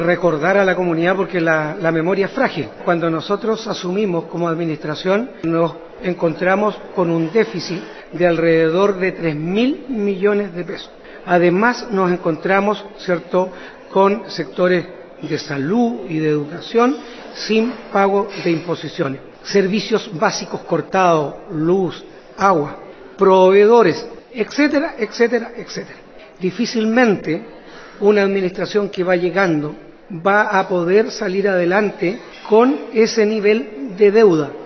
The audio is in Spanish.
Recordar a la comunidad porque la memoria es frágil. Cuando nosotros asumimos como administración nos encontramos con un déficit de alrededor de 3.000 millones de pesos. Además nos encontramos, ¿cierto?, con sectores de salud y de educación sin pago de imposiciones. Servicios básicos cortados, luz, agua, proveedores, etcétera, etcétera, etcétera. Difícilmente una administración que va llegando va a poder salir adelante con ese nivel de deuda.